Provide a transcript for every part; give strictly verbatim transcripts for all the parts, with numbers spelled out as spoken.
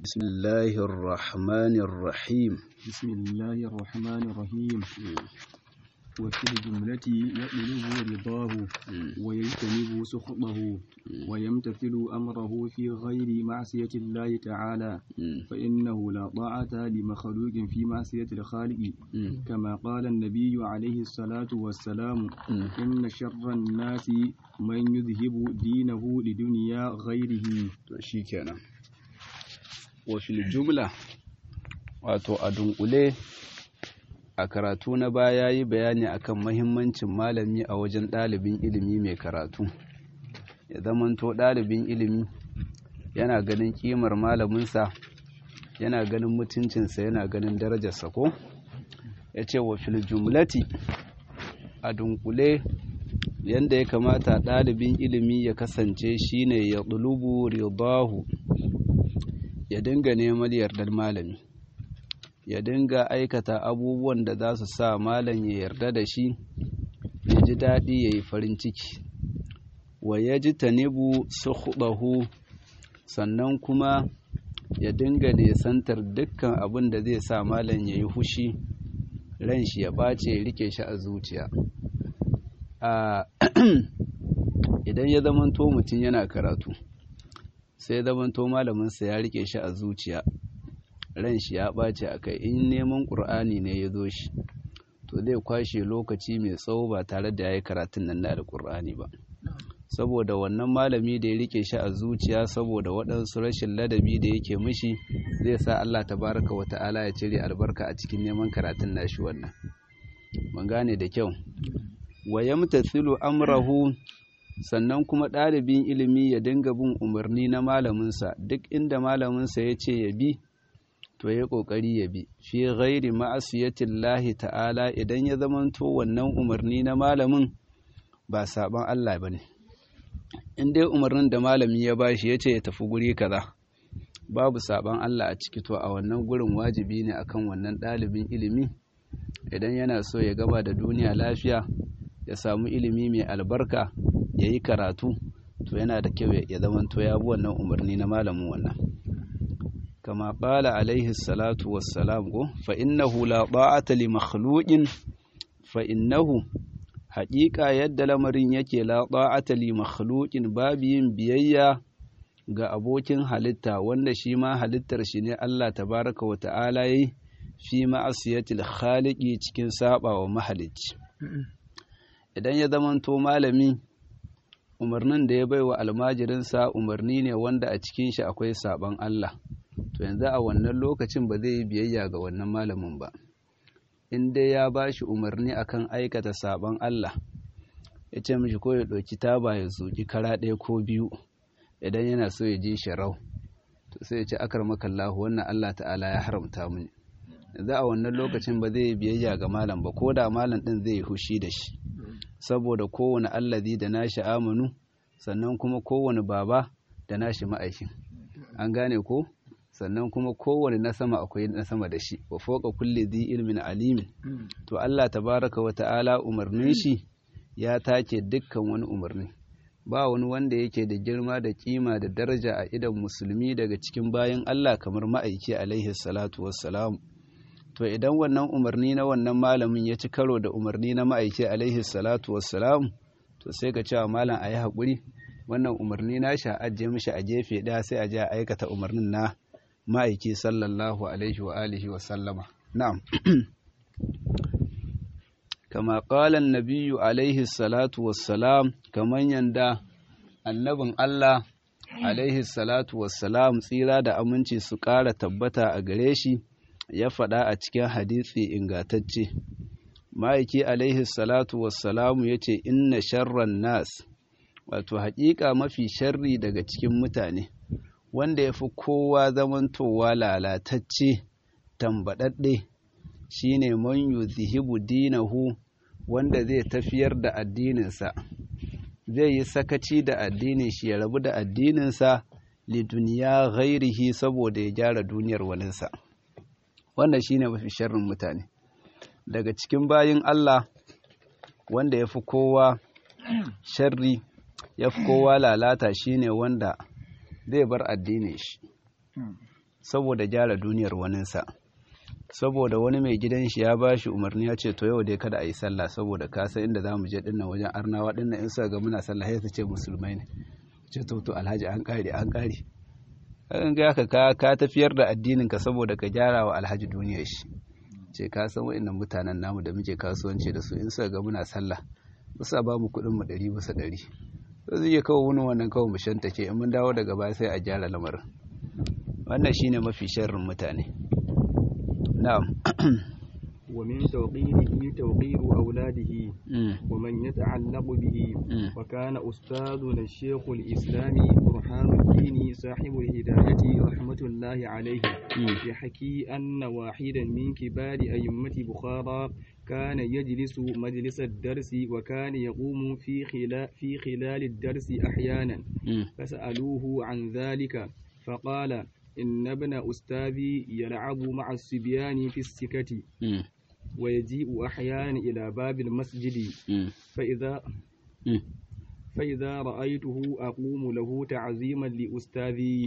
بسم الله الرحمن الرحيم بسم الله الرحمن الرحيم وفي الجملة يطلب رضاه ويجتنب سخطه ويمتثل أمره في غير معصية الله تعالى فإنه لا طاعة لمخلوق في معصية الخالق كما قال النبي عليه الصلاة والسلام إن شر الناس من يذهب دينه لدنيا غيره. شيكنا وفي الجملة wato a dunkule a karatu na baya yi bayani akan mahimmancin malami a wajen ɗalibin ilimi mai karatu. Ya zamanto ɗalibin ilimi yana ganin ƙimar malaminsa, yana ganin mutuncinsa, yana ganin darajarsa ko? Ya ce wa fil jumlati a dunkule yanda ya kamata ɗalibin ilimi ya kasance shine ya ɗulubu ridahu, ya dinga neman yardar malami, ya dinga aikata abubuwan da za su sa malam ya yarda da shi, ya ji daɗi, ya yi farin ciki. Wa ya ji tanibu sukhdahu, sannan kuma ya dinga nesantar dukkan abin da zai sa malam ya yi hushi, ran shi ya ɓace, ya rike shi a zuciya. Idan ya zamanto mutum yana karatu, sai ya zamanto malaminsa ya rike shi a zuciya, ran shi ya ɓace a kai, in neman ƙur'ani ne ya zo shi to zai kwashe lokaci mai tsawo ba tare da ya yi karatun nan na alƙur'ani ba, saboda wannan malami da ya rike shi a zuciya, saboda waɗansu rashin ladabi da yake mishi, zai sa Allah tabaraka wa ta'ala ya cire albarka a cikin neman karatun nashi. Wannan mun gane da kyau. Wa yamtathilu amrahu, sannan kuma ɗalibin ilimi ya dinga bin umarni na malaminsa, duk inda malaminsa ya ce ya bi to ya ƙoƙari ya bi, fi ghairi ma'asiyatillahi ta'ala, idan ya zamanto wannan umarni na malamin ba saban Allah bane. In dai umarnin da malami ya bashi ya ce ya tafi guri kaza babu saban Allah a ciki, to a wannan gurin wajibi ne akan wannan ɗalibin ilimi, idan yana so ya gaba da duniya lafiya, ya samu ilimi mai albarka, ya yi karatu, to yana da kyau ya zamanto ya bi wannan umarni na malamin wannan. kama qala alaihi salatu wassalam go fa innahu la ta'ata li makhluqin, fa innahu haqiqa yadda lamarin yake, la ta'ata li makhluqin, babu yin biyayya ga abokin halitta wanda shi ma halittar shi ne Allah tabaraka wa ta'ala yi, fi ma'asiyatil khaliqi, cikin saba wa mahalicci. Idan ya zamanto malami umarnin da ya baiwa almajirinsa umarni ne wanda a cikin shi akwai saban Allah, to yanzu a wannan lokacin ba zai yi biyayya ga wannan malamin ba. In dai ya ba shi umarni akan aikata saban Allah, ya ce mishi ko ya ɗauki taba ya zuƙi kara ɗaya ko biyu idan yana so ya je sharau, to sai ya ce akar makallahu, wannan Allah ta'ala ya haramta mini. Yanzu a wannan lokacin ba zai yi biyayya ga malam ba, ko da malam ɗin zai yi hushi da shi, saboda kowane allazi da nashi amanu, sannan kuma kowane baba da nashi ma'aikin. An gane ko? Sannan kuma kowane na sama akwai na sama da shi, wa fawqa kulli dhi ilmin alimin. To Allah tabaraka wa ta'ala umarnin shi ya take dukkan wani umarni. Ba wani wanda yake da girma da kima da daraja a idan musulmi daga cikin bayan Allah kamar ma'aiki alaihi salatu wassalam. To idan wannan umarni na wannan malamin ya ci karo da umarni na ma'aiki alaihi salatu wassalam, to sai ka cewa malam ayi haƙuri, wannan umarni na sha ajiye mishi a gefe ɗaya, sai a je a aikata umarnin na ma'aiki sallallahu alaihi wa alihi wa sallama. Na'am. Kama qala an-nabiyyu alaihi salatu wassalam, kaman yanda annabin Allah alaihi salatu wassalam, tsira da aminci su ƙara tabbata a gare shi, ya faɗa a cikin hadisi ingantacce. Ma'aiki alaihi salatu wassalamu ya ce, inna sharran nas, wato haƙiƙa mafi sharri daga cikin mutane, wanda ya fi kowa zamantowa lalatacce, tambaɗaɗɗe, shi ne man yuzhibu dinahu, wanda zai tafiyar da addininsa, zai yi sakaci da addinin shi, ya rabu da addininsa li duniya ghairihi, saboda ya gyara duniyar waninsa. Wannan shi ne mafi sharrin mutane. Daga cikin bayin Allah, wanda ya fi kowa sharri, ya fi kowa lalata, shi ne wanda zai bar addinin shi, saboda gyara duniyar waninsa, saboda wani mai gidan shi ya ba shi umarni ya ce to yau dai kada a yi sallah saboda ka san inda za mu je dinnan wajen arnawa dinnan in suka ga muna sallah sai su ce musulmai ne, ce to to alhaji an kare an kare kan ga ka ka tafiyar da addinin ka saboda ka gyara wa alhaji duniyar shi, ce ka san wa'annan mutanen namu da muke kasuwanci da su in suka ga muna sallah ba sa ba mu kuɗin mu ɗari bisa ɗari, to zai kawo wani wannan kawo mu shantake in mun dawo daga baya sai a gyara lamarin. Wannan shine mafi sharrin mutane. na'am. ومن توقيره توقير أولاده ومن يتعلق به. وكان أستاذنا الشيخ الإسلامي برهان الدين صاحب الهداية رحمة الله عليه يحكي أن واحدا من كبار أئمة بخارى كان يجلس مجلس الدرس وكان يقوم في خلال في خلال الدرس أحيانا، فسألوه عن ذلك فقال إن ابن أستاذي يلعب مع الصبيان في السكة ويجيء أحيانا إلى باب المسجد فإذا فإذا رأيته أقوم له تعظيما لأستاذي.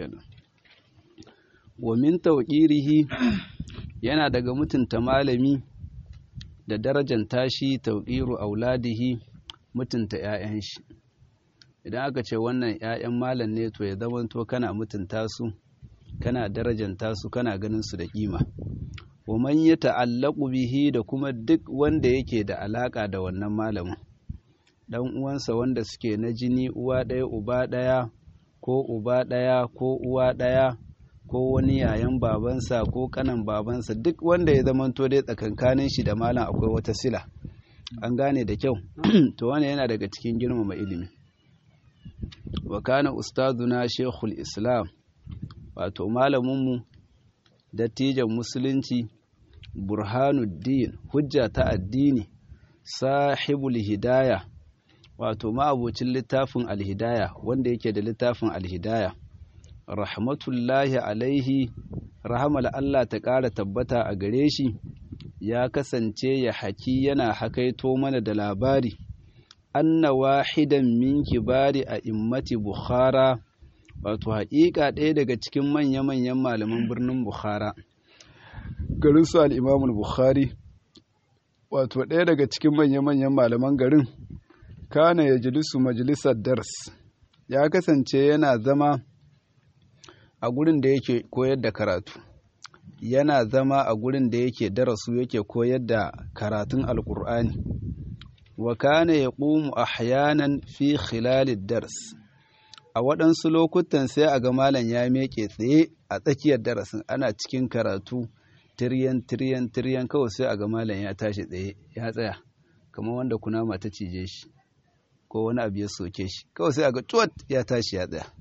ومن توقيره yana daga mutunta malami da darajar tashi tauqiru auladihi, mutunta 'ya'yan shi. Idan aka ce wannan 'ya'yan malam ne to ya zamanto kana mutunta su, kana darajanta su, kana ganin su da kima. Wa man yata'allaqu bihi, da kuma duk wanda yake da alaka da wannan malamin, dan uwansa wanda suke na jini uwa ɗaya uba ɗaya ko uba ɗaya ko uwa ɗaya ko wani yayan babansa ko kanan babansa, duk wanda ya zamanto dai tsakankanin shi da malam akwai wata sila, an gane da kyau. To wannan yana daga cikin girmama ilimi. Wa kana ustaduna shekul islam, wato malaminmu dattijan musulunci burhanuddin, hujja ta addini, sahibul hidaya, wato ma'abocin littafin alhidaya, wanda yake da littafin alhidaya, rahmatullahi alaihi, rahamal Allah ta ƙara tabbata a gare shi, ya kasance ya haki yana hakaito mana da labari anna wahidan min kibari a immati bukhara, wato haƙiƙa ɗaya daga cikin manya-manyan malaman birnin bukhara, garin su al'imamul bukhari, wato ɗaya daga cikin manya-manyan malaman garin, kana ya jilisu majalisar dars, ya kasance yana zama a gurin da yake koyar da karatu, yana zama a gurin da yake darasu yake koyar da karatun alƙur'ani. Wa kana yaqumu ahyanan fi khilalid dars, a waɗansu lokutan sai a ga malam ya meke tsaye a tsakiyar darasin, ana cikin karatu tiryan tiryan tiryan kawai sai a ga malam ya tashi tsaye ya tsaya, kamar wanda kunama ta cije shi ko wani abu ya soke shi, kawai sai a ga tuwat ya tashi ya tsaya.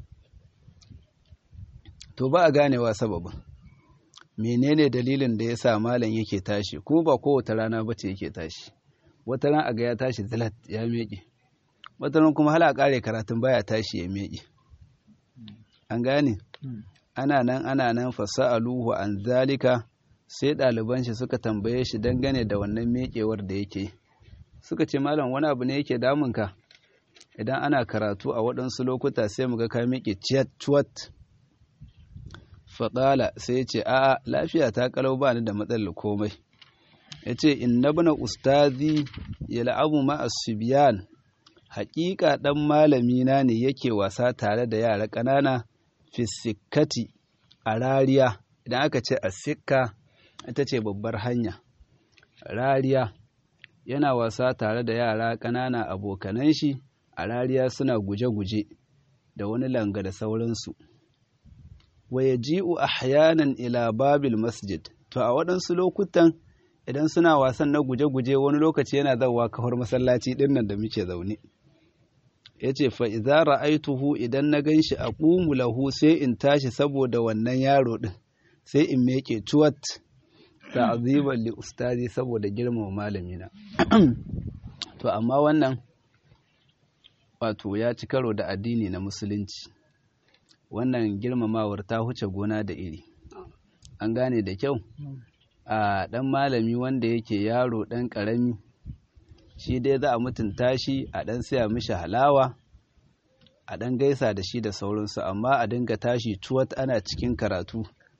To ba a ganewa sababin menene dalilin da ya sa malam yake tashi, ko ba kowace rana ba ce yake tashi. Wata ran a ga ya tashi zalat ya meke, wata ran kuma hala kare karatun baya tashi ya meke. An gane? Ana nan ana nan fasa'aluhu an zalika, sai ɗaliban shi suka tambaye shi dangane da wannan mekewar da yake. Suka ce malam wani abu ne yake damunka? Idan ana karatu a waɗansu lokuta sai muga ka meke ciyat cuwat. Faƙala sai ya ce a'a, lafiya ta kalau ba ni da matsalar komai. Ya ce inna bana ustazi yal'abu ma'as subyan, haƙiƙa ɗan malamina ne yake wasa tare da yara ƙanana fisikati a rariya. Idan aka ce a sikka ita ce babbar hanya, rariya, yana wasa tare da yara ƙanana abokanan shi a rariya, suna guje-guje da wani langa da sauransu. Wa yaji'u ahyanan ila babil masjid, to a waɗansu lokutan idan suna wasan na guje-guje wani lokaci yana zawa kafar masallaci ɗin nan da muke zaune. Ya ce fa idza ra'aituhu, idan na ganshi aqumu lahu, sai in tashi saboda wannan yaro ɗin, sai in meke tuwat ta'ziban li ustazi, saboda girmama malamina. To amma wannan wato ya ci karo da addini na musulunci, wannan girmamawar ta huce gona da iri. An gane da kyau? A ɗan malami wanda yake yaro ɗan ƙarami, shi dai za a mutunta shi, a ɗan siya mishi halawa, a ɗan gaisa da shi da sauransu, amma a dinga tashi tuwat ana cikin karatu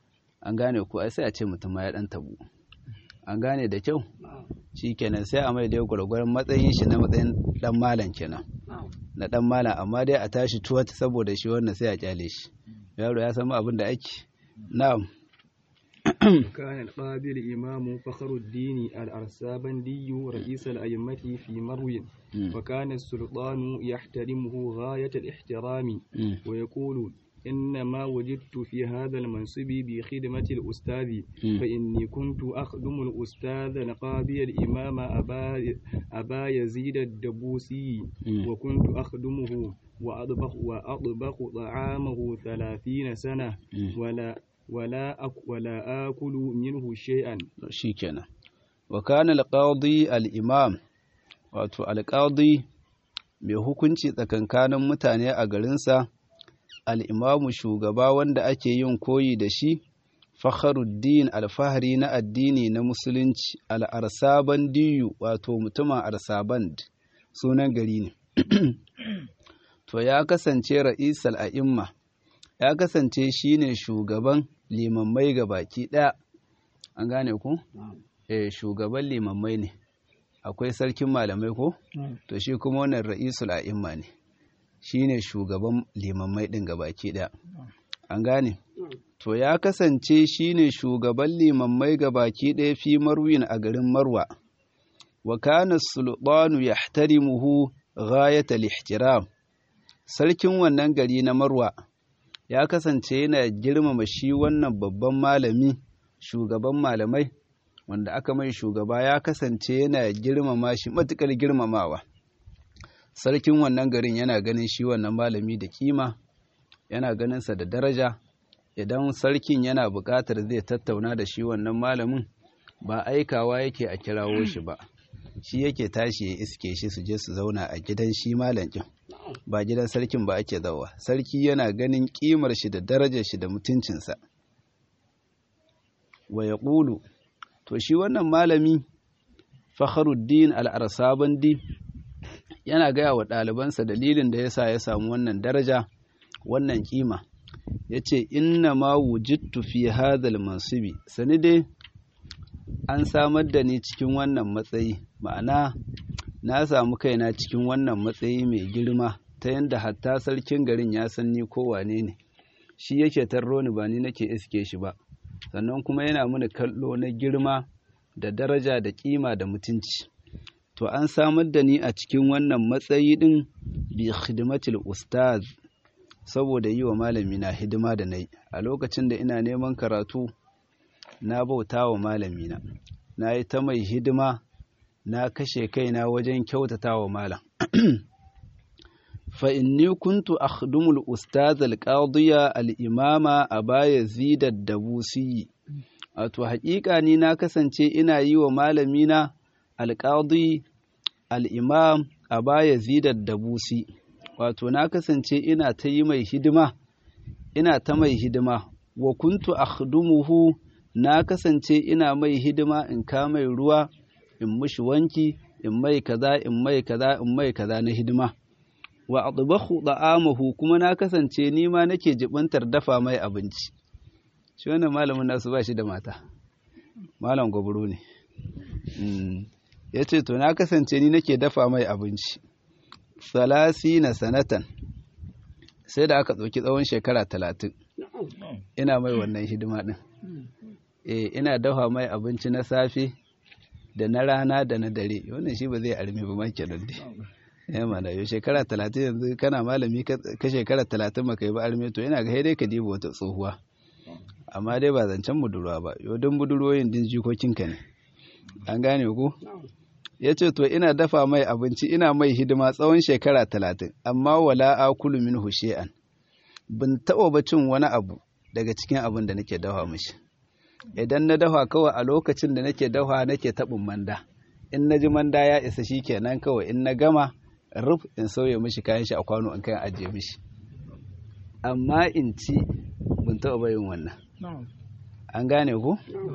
an gane ko ai sai a ce mutum ya dan tabu an gane da kyau shikenan sai a mai da gurgurun matsayin shi na matsayin dan malam kenan na dan malam amma dai a tashi tuwa saboda shi wannan sai a kyale shi yaro ya san abin da ake na'am كان القاضي الإمام فخر الدين الأرسابندي رئيس الأئمة في مرو وكان السلطان يحترمه غاية الاحترام ويقول إنما وجدت في هذا المنصب بخدمة الأستاذ فإني كنت أخدم الأستاذ القاضي الإمام أبا, أبا يزيد الدبوسي وكنت أخدمه وأطبخ, وأطبخ طعامه ثلاثين سنة ولا ولا أك ولا آكل منه شيئا شيكنا وكان القاضي الإمام wato alƙadi mai hukunci tsakankanin mutane a garinsa al'imamu shugaba wanda ake yin koyi da shi fakharuddin alfahari na addini na musulunci al'arsabandiyu wato mutumin arsaband sunan gari ne to ya kasance ra'isal a'imma ya kasance shine shugaban limammai ga baki ɗaya an gane ku? eh shugaban limammai ne akwai sarkin malamai ko? to shi kuma wannan ra'isul a'imma ne shine shugaban limammai ɗin ga baki ɗaya an gane to ya kasance shine shugaban limammai ga baki ɗaya fi marwin a garin marwa wa kana sultanu yahtarimuhu ghayatal ihtiram sarkin wannan gari na marwa ya kasance yana girmama shi wannan babban malami shugaban malamai wanda aka mai shugaba ya kasance yana girmama shi matukar girmamawa sarkin wannan garin yana ganin shi wannan malami da kima yana ganinsa da daraja idan sarkin yana buƙatar zai tattauna da shi wannan malamin ba aikawa yake a kirawo shi ba shi yake tashi ya iske shi su je su zauna a gidan shi malamin ba gidan sarkin ba ake zawa sarki yana ganin kimar shi da darajar shi da mutuncinsa wa ya ƙulu to shi wannan malami fakharuddin al'arsabandi yana gaya wa ɗalibansa dalilin da yasa ya samu wannan daraja wannan kima ya ce inna ma wujittu fi hadhal mansibi sani dai an samar da ni cikin wannan matsayi ma'ana na samu kaina cikin wannan matsayi mai girma ta yadda hatta sarkin garin ya san ni kowane ne shi yake tarro ni ba ni nake iske shi ba sannan kuma yana mini kallo na girma da daraja da kima da mutunci to an samar da ni a cikin wannan matsayi din bi khidmatil ustaz saboda yi wa malami na hidima da nayi a lokacin da ina neman karatu na bauta wa malamina na yi ta mai hidima na kashe kaina wajen kyautata wa malam fa inni kuntu akhdumul ustaz al-qadiya al-imama aba yazid ad-dabusi wato haƙiƙa ni na kasance ina yi wa malamina al-qadi al-imam aba yazid ad-dabusi wato na kasance ina ta yi mai hidima ina ta mai hidima wa kuntu akhdumuhu na kasance ina mai hidima in ka mai ruwa in mushi wanki in mai kaza in mai kaza in mai kaza na hidima wa adbahu da'amahu kuma na kasance ni ma nake jibantar dafa mai abinci shi wannan malamin nasu ba shi da mata malam gobro ne yace to na kasance ni nake dafa mai abinci salasina sanatan sai da aka ɗauki tsawon shekara talatin ina mai wannan hidima din eh ina dafa mai abinci na safe da na rana da na dare wannan shi ba zai arme ba make nan dai eh mana yau shekara talatin yanzu kana malami ka shekara talatin maka yi ba arme to ina ga dai ka dibo wata tsohuwa amma dai ba zancen budurwa ba yau don budurwoyin din jikokin ka ne an gane ku yace to ina dafa mai abinci ina mai hidima tsawon shekara talatin amma wala akulu minhu shay'an bin taɓa ba cin wani abu daga cikin abin da nake dafa mishi idan na dafa kawai a lokacin da nake dafa nake taɓin manda in na ji manda ya isa shi kenan kawai in na gama ruf in sauya mishi kayan shi a kwano in kan ajiye mishi amma in ci bin taɓa bayin wannan an gane ku?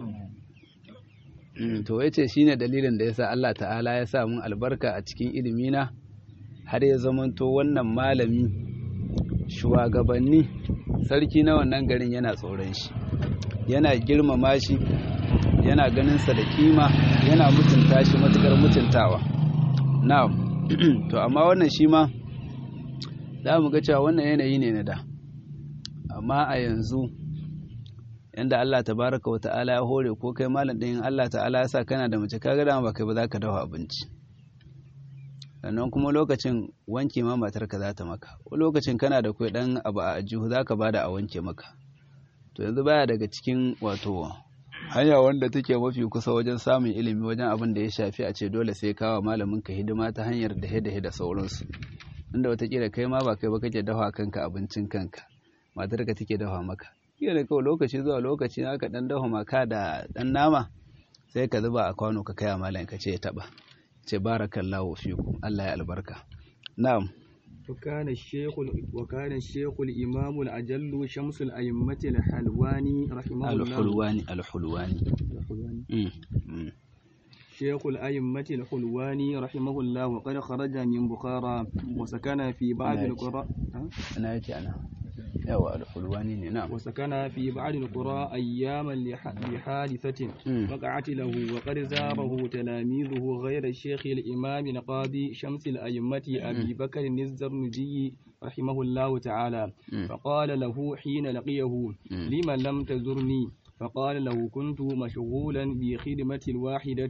to yace shine dalilin da yasa Allah ta'ala ya sa mun albarka a cikin ilimina har ya zamanto wannan malami shugabanni sarki na wannan garin yana tsoron shi yana girmama shi yana ganin sa da kima yana mutunta shi matukar mutuntawa. Na'am. To amma wannan shi ma za mu ga cewa wannan yanayi ne na da, amma a yanzu yanda Allah tabaraka wa ta'ala ya hore ko kai malam din Allah ta'ala ya sa kana da mace kaga dama ba kai ba za ka dafa abinci, sannan kuma lokacin wanke ma matarka za ta maka, ko lokacin kana da kai dan abu a ajihu za ka bada a wanke maka. To yanzu baya daga cikin wato hanya wanda take mafi kusa wajen samun ilimi wajen abin da ya shafi a ce dole sai kawo malamin ka hidima ta hanyar dahe-dahe da sauransu, inda watakila kai ma ba kai ba kake dafa kanka abincin kanka, matarka take dafa maka. Kila da kawai lokaci zuwa lokaci na ka dan dafa maka da dan nama sai ka zuba a kwano ka kai malam ka ce ya taba, ce barakallahu fikum, Allah ya albarka. Na'am. وكان الشيخ وكان الشيخ الإمام الأجل شمس الأئمة الحلواني رحمه الله الحلواني الحلواني الحلواني شيخ الأئمة الحلواني رحمه الله وقد خرج من بخارى وسكن في بعض القرى أنا يجي أنا يوا الحلواني نعم وسكن في بعض القرى أياما لحادثة وقعت له وقد زاره تلاميذه غير الشيخ الإمام القاضي شمس الأئمة أبي بكر الزرنجي رحمه الله تعالى. فقال له حين لقيه لما لم تزرني؟ فقال له كنت مشغولا بخدمة الواحدة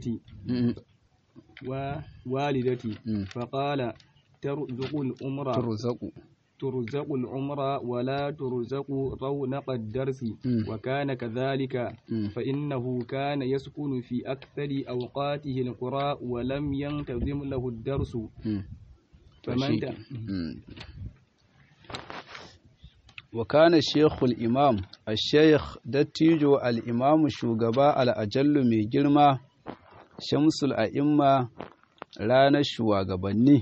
ووالدتي. فقال ترزق الأمر ترزق ترزق العمر ولا ترزق رونق الدرس. وكان كذلك فإنه كان يسكن في أكثر أوقاته القرى ولم ينتظم له الدرس. فمن وكان الشيخ الإمام الشيخ دتيجو الإمام شوغبا الأجل مي جرما شمس الأئمة رانا شوغبني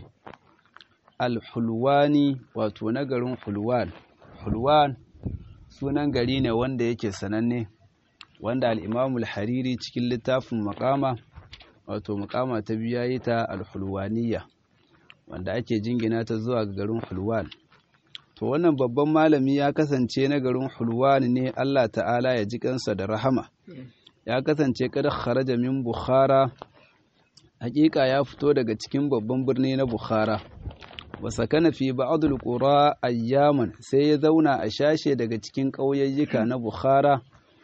Al-Hulwani wato na garin Hulwan. Hulwan sunan gari ne wanda yake sananne, wanda al-Imam al-Hariri cikin littafin Maqama wato Maqama ta biyu yayi ta Al-Hulwaniyya, wanda ake jingina ta zuwa ga garin Hulwan. To wannan babban malami ya kasance na garin Hulwan ne, Allah ta'ala ya ji kansa da rahama. Ya kasance kada kharaja min Bukhara, hakika ya fito daga cikin babban birni na Bukhara. wa sakana fi ba'dul qura ayyaman, sai ya zauna a shashe daga cikin ƙauyayyuka na Bukhara.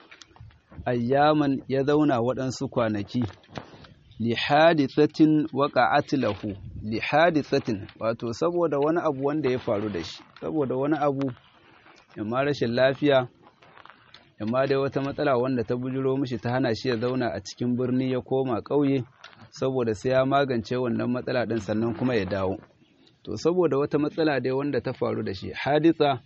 Ayyaman ya zauna waɗansu kwanaki. Li hadithatin waqa'at lahu, li hadithatin wato saboda wani abu wanda ya faru da shi, saboda wani abu amma rashin lafiya, amma dai wata matsala wanda ta bujiro mishi ta hana shi ya zauna a cikin birni ya koma ƙauye, saboda sai ya magance wannan matsala ɗin sannan kuma ya dawo. To saboda wata matsala dai wanda ta faru da shi, haditha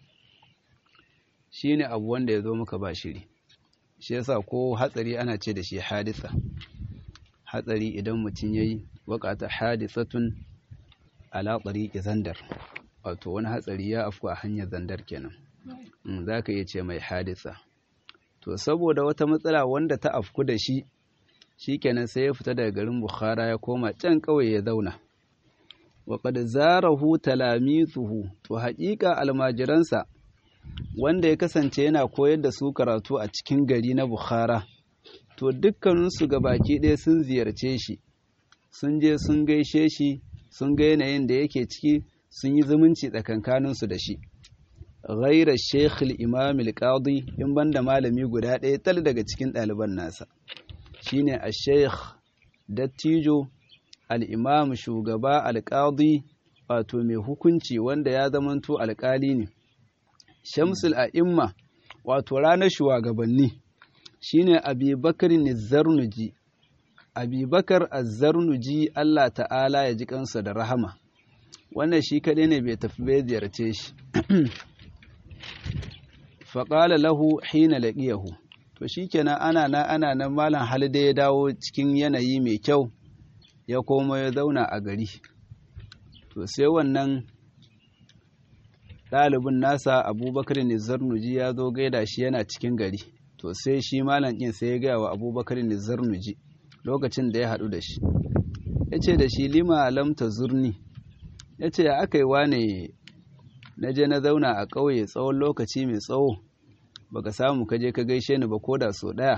shine abu wanda ya zo maka ba shiri, shi yasa ko hatsari ana ce da shi haditha. Hatsari idan mutum yayi waqata hadithatun ala tariqi zandar, wato wani hatsari ya afku a hanyar zandar kenan, za ka iya ce mai haditha. To saboda wata matsala wanda ta afku da shi, shikenan sai ya fita daga garin Bukhara ya koma can kawai ya zauna. Wa qad zarahu talamithuhu, to haƙiƙa almajiransa wanda ya kasance yana koyar da su karatu a cikin gari na Bukhara, to dukkaninsu gabaki ɗaya sun ziyarce shi, sun je sun gaishe shi, sun ga yanayin da yake ciki, sun yi zumunci tsakankaninsu da shi. Ghaira Sheikh al-Imam al-Qadi, in banda malami guda ɗaya tal daga cikin ɗaliban nasa, shine al-Sheikh Dattijo al-Imam shugaba al-Qadi, wato mai hukunci wanda ya zamanto alƙali ne. Shamsul A'imma, wato ranar shugabanni, shine Abi Bakar az-Zarnuji. Abi Bakar az-Zarnuji, Allah ta'ala ya ji kansa da rahama. Wannan shi kaɗai ne bai tafi bai ziyarce shi. Faƙala lahu hina laqiyahu, to shikenan ana na ana nan malam Halide ya dawo cikin yanayi mai kyau, ya koma ya zauna a gari. To sai wannan ɗalibin nasa Abubakar az-Zarnuji ya zo gaida shi yana cikin gari. To sai shi malam ɗin sai ya gaya wa Abubakar az-Zarnuji lokacin da ya haɗu da shi, ya ce da shi lima lam tazurni, ya ce aka yi wane na je na zauna a ƙauye tsawon lokaci mai tsawo baka samu ka je ka gaishe ni ba koda so daya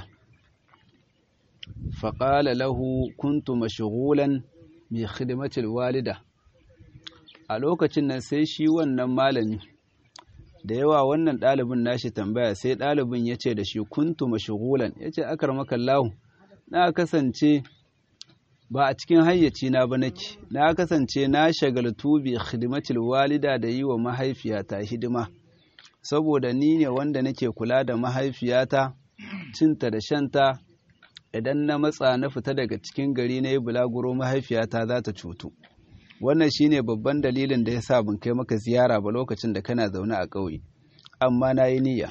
faqala lahu kuntu mashghulan bi khidmati alwalida a lokacin nan sai shi wannan malami da yawa wannan ɗalibin nashi tambaya sai ɗalibin ya ce da shi kuntu mashghulan ya ce akarmakallahu na kasance ba a cikin hayyaci na ba nake na kasance na shagaltu bi khidmatil walida da yi wa mahaifiyata hidima saboda ni ne wanda nake kula da mahaifiyata cinta da shanta idan na matsa na fita daga cikin gari na yi bulaguro mahaifiyata za ta cutu wannan shine babban dalilin da ya sa ban kai maka ziyara ba lokacin da kana zaune a ƙauye amma na yi niyya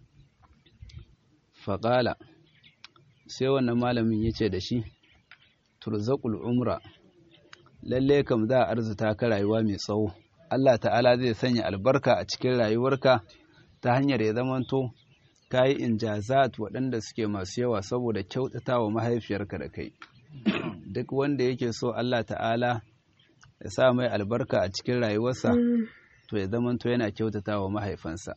faƙala sai wannan malamin ya ce da shi turzaqul umra lalle kam za a arzuta ka rayuwa mai tsawo Allah ta'ala zai sanya albarka a cikin rayuwarka ta hanyar ya zamanto kayi injazat waɗanda suke masu yawa saboda kyautatawa mahaifiyarka da kai duk wanda yake so Allah ta'ala ya sa mai albarka a cikin rayuwarsa to ya zamanto yana kyautatawa mahaifansa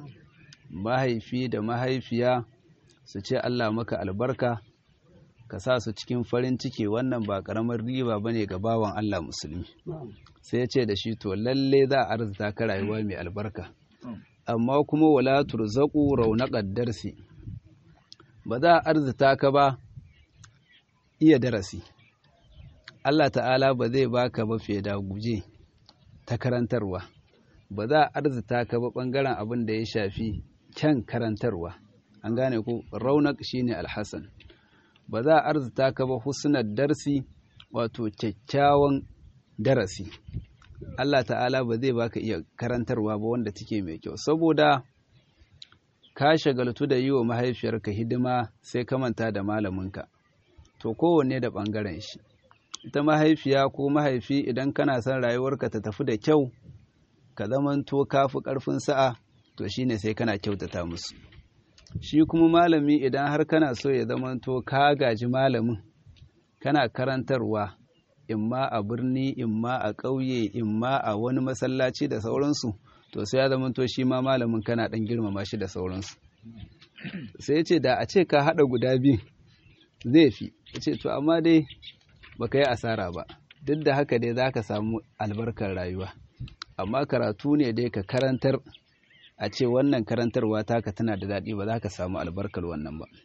mahaifi da mahaifiya su ce Allah maka albarka ka sa su cikin farin ciki wannan ba karamar riba bane ga bawan Allah musulmi sai ya ce da shi to lalle za a arzuta ka rayuwa mai albarka amma kuma wala turzaqu raunaqad darsi ba za a arzuta ka ba iya darasi Allah ta'ala ba zai baka ba fiye da guje ta karantarwa ba za a arzuta ka ba bangaren abin da ya shafi kyan karantarwa an gane ku raunaq shine alhasan ba za a arzuta ka ba husnar darsi wato kyakkyawan darasi Allah ta'ala ba zai baka iya karantarwa ba wanda take mai kyau saboda ka shagaltu da yi wa mahaifiyarka hidima sai ka manta da malaminka to kowanne da ɓangaren shi ita mahaifiya ko mahaifi idan kana son rayuwarka ta tafi da kyau ka zamanto ka fi ƙarfin sa'a to shine sai kana kyautata musu shi kuma malami idan har kana so ya zamanto ka gaji malamin kana karantarwa imma a birni imma a ƙauye imma a wani masallaci da sauransu to sai ya zamanto shi ma malamin kana ɗan girmama shi da sauransu sai ce da a ce ka haɗa guda biyu zai fi ya ce to amma dai baka yi asara ba duk da haka dai za ka samu albarkar rayuwa amma karatu ne dai ka karantar a ce wannan karantarwa taka tana da daɗi ba za ka samu albarkar wannan ba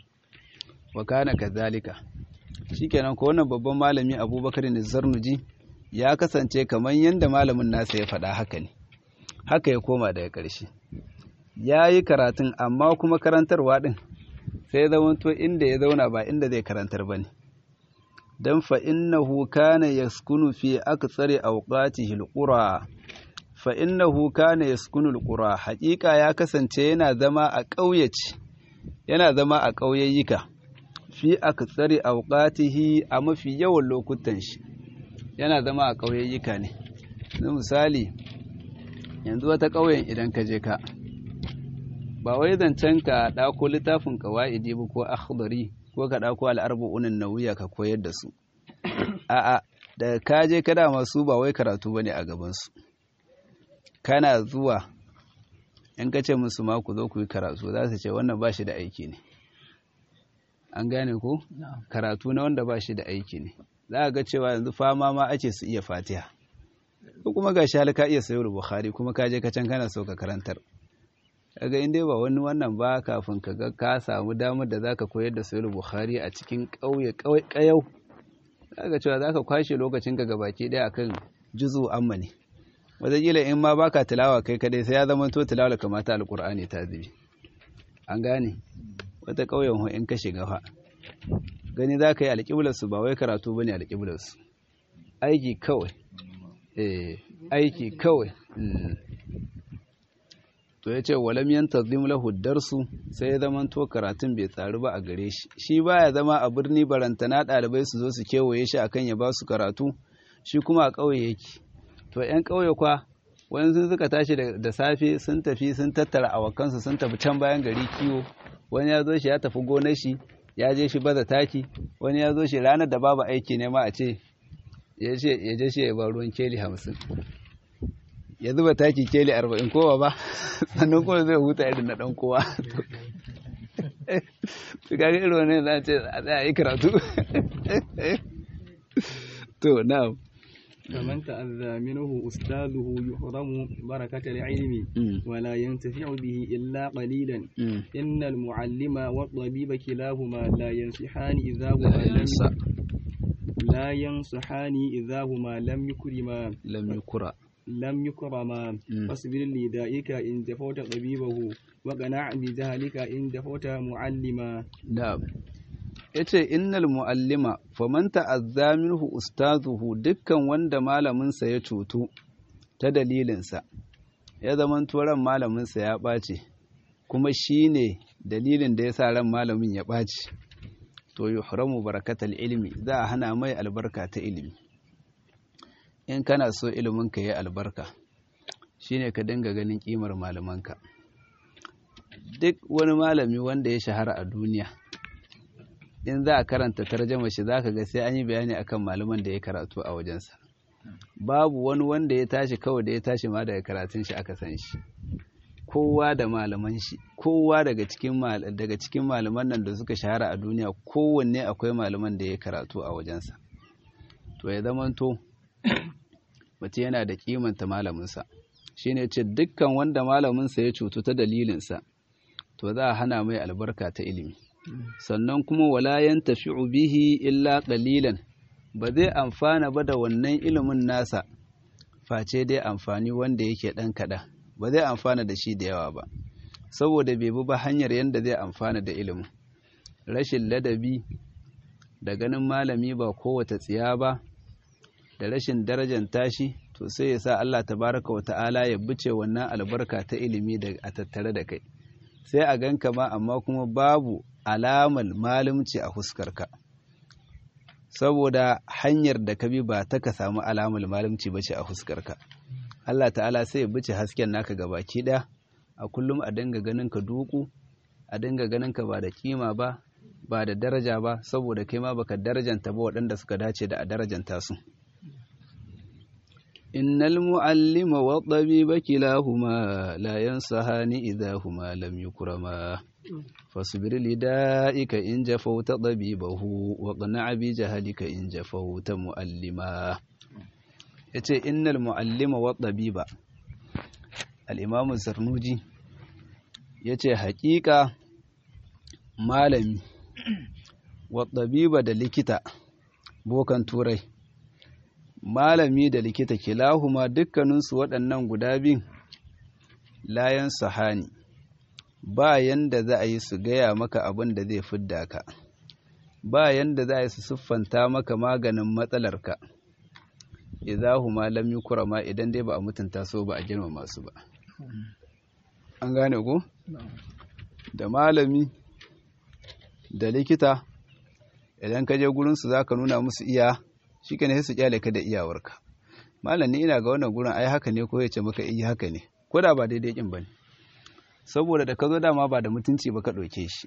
wa kana kazalika shikenan ko wannan babban malami Abubakar ne Zarnuji ya kasance kamar yanda malamin nasa ya faɗa haka ne haka ya koma daga ƙarshe ya yi karatun amma kuma karantarwa ɗin sai zamanto inda ya zauna ba inda zai karantar ba ne don fa innahu kana yaskunu fi aktsari awqatihi alqura fa innahu kana yaskunu alqura haƙiƙa ya kasance yana zama a ƙauyaci yana zama a ƙauyayyuka fi aktsari awqatihi a mafi yawan lokutan shi yana zama a ƙauyayyuka ne misali yanzu wata ƙauyen idan ka je ka ba wai zancen ka ɗako littafin ƙawa'idi ba ko akhdari ko ka ɗako al'arba'unan nawiya ka koyar da su a'a daga ka je ka dama su ba wai karatu bane a gabansu kana zuwa in ka ce musu ma ku zo ku yi karatu za su ce wannan ba shi da aiki ne an gane ko karatu na wanda ba shi da aiki ne za a ga cewa yanzu fama ma ake su iya fatiha ko kuma ga shi ka iya sayo bukhari kuma ka je ka can kana so ka karantar kaga in dai ba wani wannan ba kafin ka ga ka samu damar da zaka koyar da sayo bukhari a cikin ƙauye ƙayau kaga cewa zaka kwashe lokacin ka gabaki daya akan juzu amma ne wataƙila in ma baka tilawa kai kadai sai ya zama to tilawa kamata alqur'ani ta zubi an gane wata ƙauyen ho in ka shiga fa gani zaka yi alƙiblar su ba wai karatu bane alƙiblar su aiki kawai eh aiki kawai to yace walam yantazim lahu darsu sai ya zama to karatun bai tsaru ba a gare shi shi baya zama a birni barantana ɗalibai su zo su kewaye shi akan ya ba su karatu shi kuma a ƙauye yake to ƴan ƙauye kwa wani sun suka tashi da safe sun tafi sun tattara awakansu sun tafi can bayan gari kiwo wani ya zo shi ya tafi gonar shi ya je shi baza taki wani ya zo shi ranar da babu aiki ne ma a ce ya je shi ya ba ruwan keli hamsin ya zuba taki keli arba'in kowa ba sannan kuma zai huta irin na ɗan kowa to kaga irin wannan za a ce a tsaya yi karatu to na'am فمن تأذى منه أستاذه يحرم بركة العلم ولا ينتفع به إلا قليلا إن المعلم والطبيب كلاهما لا ينصحان إذا هما لم لا ينصحان إذا هما لم يكرما لم يكرا لم يكرما فاصبر لدائك إن جفوت طبيبه وقنع بجهلك إن جفوت معلما. نعم. yace innal muallima faman ta'azza minhu ustazuhu dukkan wanda malaminsa ya cutu ta dalilinsa ya zaman ran malaminsa ya ɓace kuma shine dalilin da yasa ran malamin ya ɓace to yuhramu barakatal ilmi za a hana mai albarka ta ilimi. In kana so ilimin ka yi albarka shine ka dinga ganin kimar malamanka. Duk wani malami wanda ya shahara a duniya in za a karanta tarjama shi za ka ga sai an yi bayani akan malaman da ya karatu a wajensa. Babu wani wanda ya tashi kawai da ya tashi ma daga karatun shi aka san shi. Kowa da malaman shi, kowa daga cikin daga cikin malaman nan da suka shahara a duniya kowanne akwai malaman da ya karatu a wajensa. To ya zamanto mutum yana da kimanta malaminsa. Shine ce dukkan wanda malaminsa ya cutu ta dalilinsa to za a hana mai albarka ta ilimi. Sannan kuma wala yantafi'u bihi illa qalilan ba zai amfana ba da wannan ilimin nasa face dai amfani wanda yake dan kada ba zai amfana da shi da yawa ba saboda bai bi ba hanyar yanda zai amfana da ilimin. Rashin ladabi da ganin malami ba kowace tsiya ba da rashin darajar tashi to sai ya sa Allah tabaraka wa ta'ala ya bice wannan albarka ta ilimi da a tattare da kai. Sai a ganka ma amma kuma babu alamar malumci a huskarka saboda hanyar da ka bi ba ta ka samu alamar malumci ba ce a huskarka. Allah ta'ala sai ya bice hasken naka gabaki ɗaya a kullum a dinga ganin ka duku a dinga ganin ka ba da kima ba ba da daraja ba saboda kai ma baka darajanta ba waɗanda suka dace da a darajanta su. Innal mu'allima wa tabiba kilahuma la yansahani idha huma lam yukrama fasbir lida'ika in jafawta tabibahu wa qna' bi jahlika in jafawta mu'allima. Yace innal mu'allima wa tabiba al-imam Zarnuji yace haƙiƙa malami wa tabiba da likita bokan turai malami da likita kilahuma dukkaninsu waɗannan guda biyun layan sahani ba yanda za a yi su gaya maka abin da zai fidda ka ba yanda za a yi su siffanta maka maganin matsalarka idahuma lam yukrama idan dai ba a mutunta so ba a girmama su ba. An gane ko? Da malami da likita idan ka je gurinsu za ka nuna musu iya shi ka ne sai su kyale ka da iyawarka. Malam ni ina ga wannan gurin ai haka ne ko ya ce maka iya haka ne ko da ba daidai kin bane saboda da ka zo dama ba da mutunci ba ka ɗauke shi.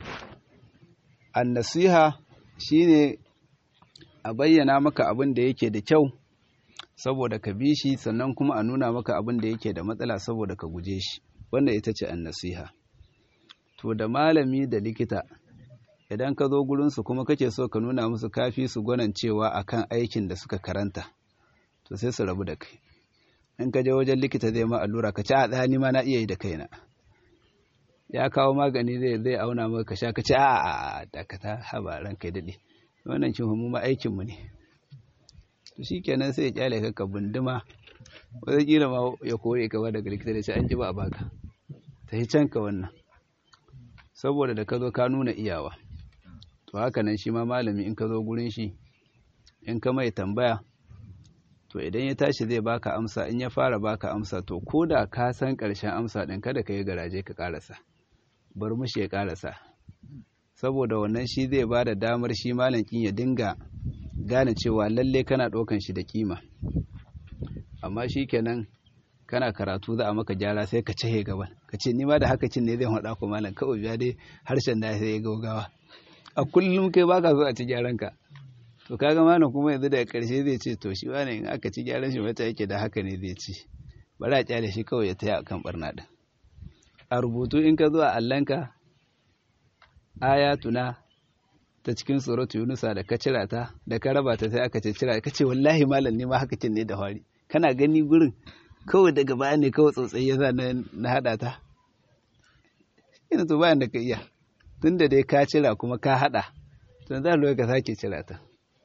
An nasiha shine a bayyana maka abin da yake da kyau saboda ka bi shi sannan kuma a nuna maka abin da yake da matsala saboda ka guje shi. Wanda ita ce an nasiha. To da malami da likita idan ka zo gurinsu kuma kake so ka nuna musu kafi su gwanan cewa akan aikin da suka karanta to sai su rabu da kai. In ka je wajen likita zai ma allura ka ci a tsani ma na iya yi da kaina. Ya kawo magani zai zai auna maka ka sha ka ci a a dakata haba ranka ya dade wannan kin mu ma aikin mu ne. To shikenan sai ya kyale ka ka bunduma wanda kila ma ya kore ka ba daga likita da sai an ji ba a baka. Sai can ka wannan saboda da ka zo ka nuna iyawa. To haka nan shi ma malami in ka zo gurin shi in ka mai tambaya to idan ya tashi zai baka amsa in ya fara baka amsa to ko da ka san ƙarshen amsa ɗin kada ka yi garaje ka ƙarasa bar mushi ya ƙarasa saboda wannan shi zai ba da damar shi malamin ya dinga gane cewa lalle kana ɗaukan shi da kima. Amma shi kenan kana karatu za a maka gyara sai ka cehe gaban ka ce ni ma da haka cin ne zai haɗa ku malam kawai biya dai harshen da sai ya gaugawa a kullum kai baka so a ci gyaran ka to kaga malam kuma yanzu daga karshe zai ce to shi wani in aka ci gyaran shi mata yake da haka ne zai ci bari a kyale shi kawai ya taya akan barna din. A rubutu in ka zo a allanka ayatuna ta cikin suratu yunusa da ka cira ta da ka raba ta sai aka ce cira ka ce wallahi malam ne ma haka kin ne da fari kana gani gurin kawai daga baya ne kawai tsotsai yasa na na hada ta ina to bayan da ka iya tunda dai ka cira kuma ka hada to za lo ka sake cira ta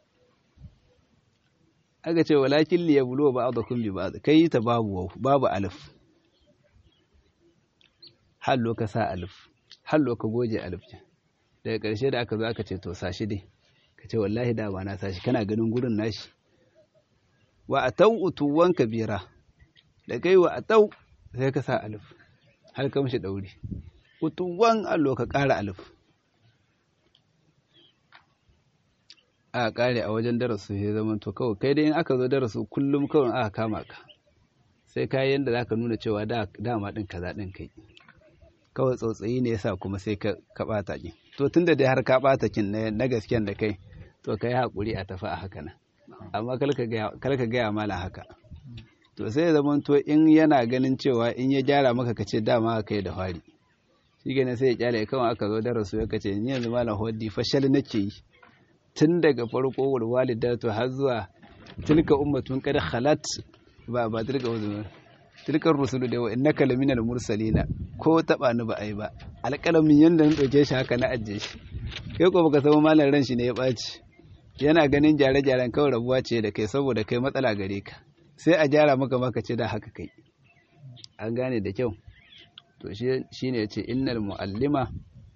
aka ce walakin li yablu ba'dakum bi ba'd kai ta babu babu alif hallo ka sa alif hallo ka goje alif daga ƙarshe da aka zo aka ce to sashi dai ka ce wallahi da ba na sashi kana ganin gurin nashi wa atau utuwan kabira da kai wa atau sai ka sa alif har ka mishi dauri utuwan allo ka ƙara alif a ƙare a wajen darasu sai zaman to kawai kai dai in aka zo darasu kullum kawai aka kama ka sai kai yanda zaka nuna cewa da dama din kaza din kai kawai tsautsayi ne yasa kuma sai ka ka bata ki to tunda dai har ka bata kin na gasken da kai to kai hakuri a tafi a haka nan amma kalka ga kalka ga mala haka to sai zaman to in yana ganin cewa in ya gyara maka kace dama kai da fari shikenan sai ya kyale kawai aka zo darasu ya kace ni yanzu malam hoddi fashal nake yi tun daga farko wal walidatu har zuwa tilka ummatun qad khalat ba ba tilka uzuma tilkar rusulu da wa innaka laminal mursalina ko taba ni ba ai ba alƙalamin yanda na dauke shi haka na ajje shi kai ko baka san mallan ran shi ne ya baci yana ganin gyare-gyaren kawai rabuwa ce da kai saboda kai matsala gare ka sai a gyara maka maka ce da haka kai an gane da kyau to shi shine yace innal muallima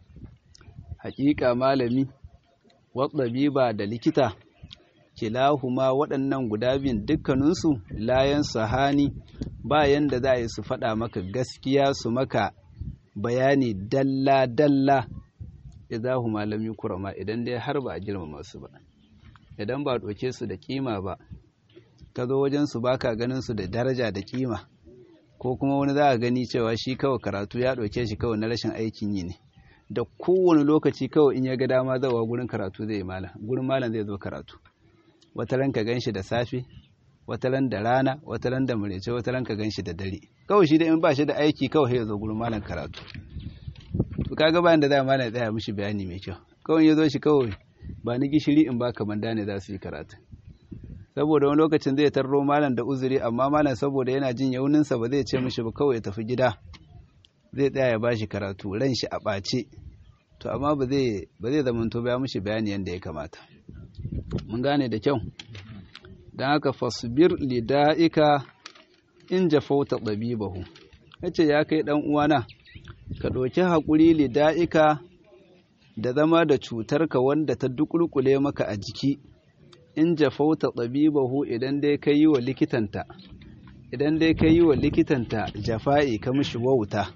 haqiqa malami wa tabiba da likita kilahuma waɗannan guda biyun dukkaninsu layan sahani bayan da za a yi su faɗa maka gaskiya su maka bayani dalla-dalla idan huma lam yukrama idan dai har ba a girmama su ba idan ba ɗauke su da kima ba ka zo wajen su baka ganin su da daraja da kima ko kuma wani za a gani cewa shi kawai karatu ya ɗauke shi kawai na rashin aikin yi ne da kowane lokaci kawai in ya ga dama zawa gurin karatu zai malam gurin malam zai zo karatu wata ran ka ganshi da safe wata ran da rana wata ran da murece wata ran ka ganshi da dare kawai shi da in ba shi da aiki kawai ya zo gurin malam karatu to kaga bayan da za malam ya tsaya mishi bayani mai kyau kawai ya zo shi kawai ba ni gishiri in baka manda ne za su yi karatu saboda wani lokacin zai tarro malam da uzuri amma malam saboda yana jin yauninsa ba zai ce mishi ba kawai ya tafi gida zai tsaya ya bashi karatu ran shi a ɓace to amma ba zai ba zai zamanto ba mishi bayani yanda ya kamata mun gane da kyau don haka fasbir lida'ika in jafauta ɗabibahu yace ya kai ɗan uwana ka ɗauki haƙuri lida'ika da zama da cutarka wanda ta dukulkule maka a jiki in jafauta ɗabibahu idan dai ka yi wa likitanta idan dai ka yi wa likitanta jafa'i ka mishi wauta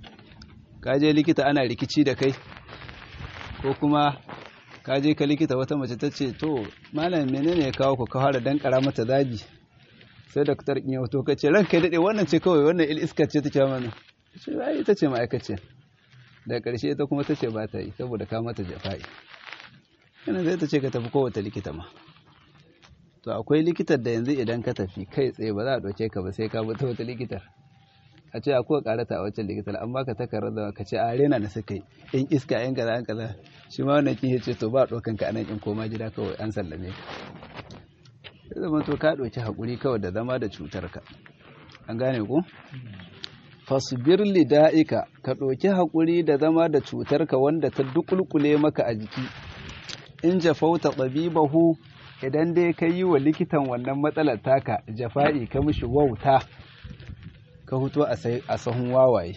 ka je likita ana rikici da kai ko kuma ka je ka likita wata mace ta ce to malam menene ya kawo ku ka fara dankara mata zagi sai daktar kin ya fito ka ce ranka dade wannan ce kawai wannan il iska ce take mana ce ai ita ce ma'aikace daga karshe ita kuma ta ce ba ta yi saboda ka mata jafa'i kana zai ta ce ka tafi kowace likita ma to akwai likitar da yanzu idan ka tafi kai tsaye ba za a dauke ka ba sai ka bi ta wata likitar a ce akwai karata a wancan likitar an baka takarar da ka ce a rena na suka yi in iska yan kaza an kaza shi ma wannan kin ce to ba dokan ka anan in koma gida kawai an sallame ka sai zaman to ka doki hakuri kawai da zama da cutar ka an gane ko fasbir lida'ika ka doki hakuri da zama da cutar ka wanda ta dukulkule maka a jiki in jafauta tabibahu idan dai ka yi wa likitan wannan matsalar taka jafa'i ka mishi wauta ka huto a sahun wawaye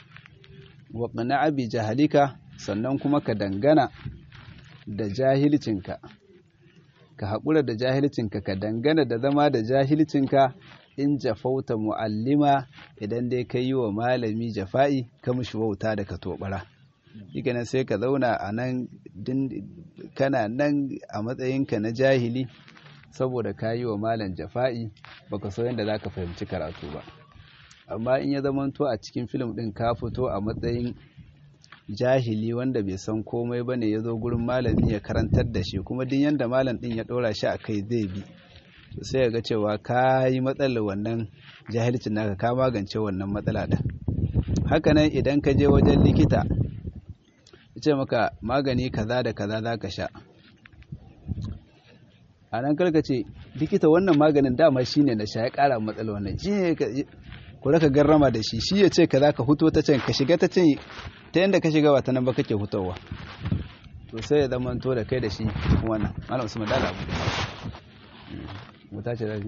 wa qana'a bi jahalika sannan kuma ka dangana da jahilcinka ka haƙura da jahilcinka ka dangana da zama da jahilcinka in jafauta mu'allima idan dai ka yi wa malami jafa'i ka mishi wauta da ka tobara shikenan sai ka zauna a nan kana nan a matsayinka na jahili saboda ka yi wa malam jafa'i baka so yadda za ka fahimci karatu ba amma in ya zamanto a cikin film din ka fito a matsayin jahili wanda bai san komai bane ya zo gurin malami ya karantar da shi kuma duk yanda malam din ya dora shi a kai zai bi sai ga cewa ka yi matsalar wannan jahilcin naka ka magance wannan matsala da hakanan idan ka je wajen likita ya ce maka magani kaza da kaza za ka sha a nan karka ce likita wannan maganin dama shi ne na sha ya kara matsala wannan shi ne ku raka garrama da shi shi ya ce ka za ka huto ta can ka shiga ta can ta yadda ka shiga ba ta nan ba kake hutowa to sai ya zama to da kai da shi wannan malam usman dala abu wuta ce da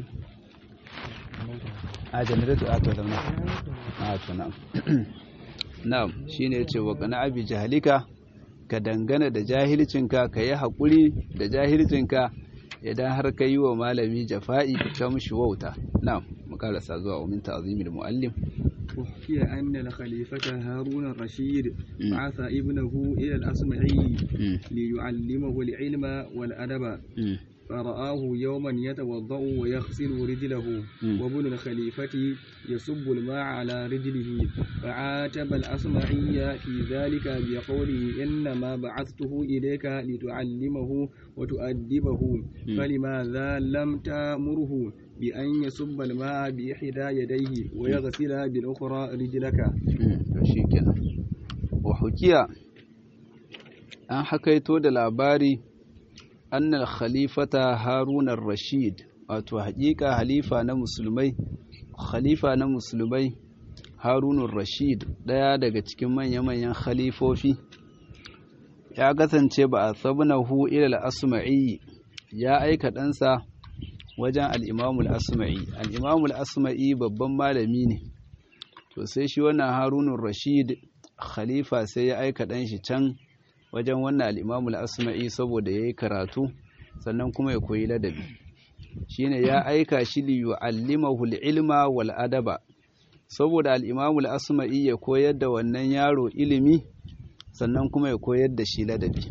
a generator a to zauna a to na'am na'am shine yace wa kana abi jahalika ka dangana da jahilcinka ka yi hakuri da jahilcinka idan har ka yi wa malami jafa'i ka mishi wauta na'am mukarasa zuwa umin ta'zimil muallim وحكي أن الخليفة هارون الرشيد بعث ابنه إلى الأصمعي ليعلمه العلم والأدب فرآه يوما يتوضأ ويغسل رجله وابن الخليفة يصب الماء على رجله فعاتب الأصمعي في ذلك بقوله إنما بعثته إليك لتعلمه وتؤدبه فلماذا لم تأمره بأن يصب الماء بإحدى يديه ويغسل بالأخرى رجلك وحكي أن حكيتو دلاباري annal khalifata harun ar-rashid wato haƙiƙa halifa na musulmai khalifa na musulmai harun ar-rashid daya daga cikin manya-manyan khalifofi ya kasance ba a sabnahu ila al-asma'i ya aika ɗansa wajen al-imam al-asma'i al-imam al-asma'i babban malami ne to sai shi wannan harun ar-rashid khalifa sai ya aika ɗan shi can wajen wannan al'imamul asma'i saboda ya yi karatu sannan kuma ya koyi ladabi shi ne ya aika shi liyu allimahul ilma wal adaba saboda al'imamul asma'i ya koyar da wannan yaro ilimi sannan kuma ya koyar da shi ladabi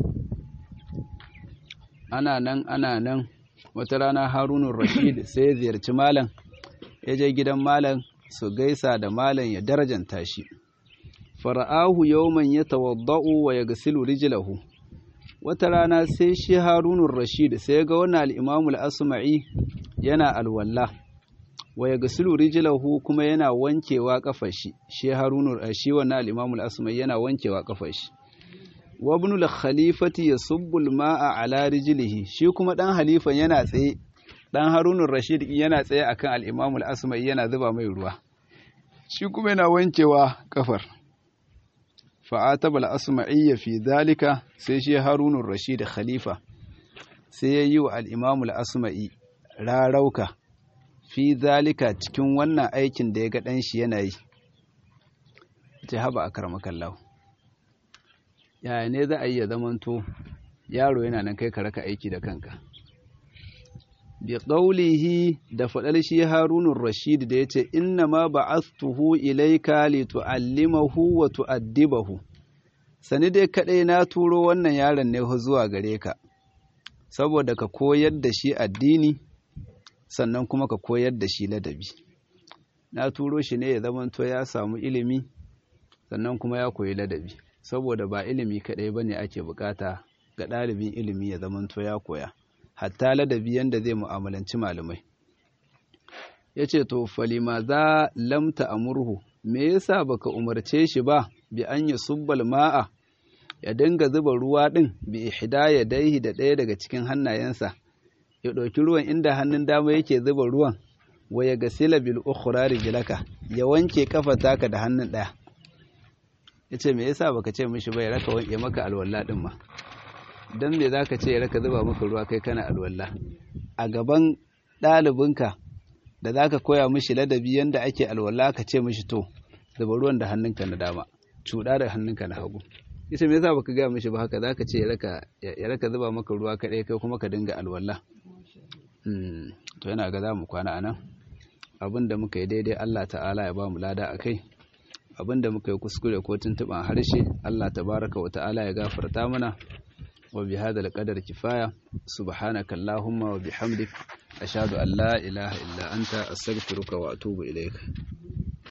ana nan ana nan wata rana harunun rashid sai ya ziyarci malam ya je gidan malam su gaisa da malam ya darajanta shi fara'ahu yawman yatawadda'u wa yaghsilu rijlahu wata rana sai shi harunun rashid sai ga wannan al-imamu al-asma'i yana alwalla wa yaghsilu rijlahu kuma yana wankewa kafar shi shi harunun shi wannan al-imamu al-asma'i yana wankewa kafar shi wa ibn al-khalifati yasubbu al-ma'a ala rijlihi shi kuma dan halifan yana tsaye dan harunun rashid yana tsaye akan al-imamu al-asma'i yana zuba mai ruwa shi kuma yana wankewa kafar fa'ataba al-asma'iyya fi dhalika sai shi harunun rashid khalifa sai ya yi wa al-imam al-asma'i rarauka fi dhalika cikin wannan aikin da ya ga dan shi yana yi ce haba akramakallahu yaya ne za a yi ya zamanto yaro yana nan kai ka raka aiki da kanka bi qawlihi da fadal shi harunun rashid da yace inna ma ba'athtuhu ilayka li tu'allimahu wa tu'addibahu sani dai kadai na turo wannan yaron ne zuwa gare ka saboda ka koyar da shi addini sannan kuma ka koyar da shi ladabi na turo shi ne ya zamanto ya samu ilimi sannan kuma ya koyi ladabi saboda ba ilimi kadai bane ake bukata ga dalibin ilimi ya zamanto ya koya hatta ladabi yanda zai mu'amalanci malamai yace to falima za lam ta'murhu me yasa baka umarce shi ba bi an yasubbal ma'a ya dinga zuba ruwa din bi ihdaya daihi da daya daga cikin hannayensa ya dauki ruwan inda hannun dama yake zuba ruwan waya gasila bil ukhra rijlaka ya wanke kafa taka da hannun daya yace me yasa baka ce mishi ba ya raka wanke maka alwala din ma dan me zaka ce ya raka zuba maka ruwa kai kana alwala a gaban dalibinka da zaka koya mishi ladabi yanda ake alwala ka ce mishi to zuba ruwan da hannunka na dama cuda da hannunka na hagu yace me yasa baka ga mishi ba haka zaka ce ya raka ya raka zuba maka ruwa kadai kai kuma ka dinga alwala mm to yana ga zamu kwana anan abinda muka yi daidai Allah ta'ala ya ba mu lada akai abinda muka yi kuskure ko tuntuban harshe Allah tabaraka wa ta'ala ya gafarta mana wa bi hadal qadar kifaya subhanaka allahumma wa bihamdik ashhadu an la ilaha illa anta astaghfiruka wa atubu ilayk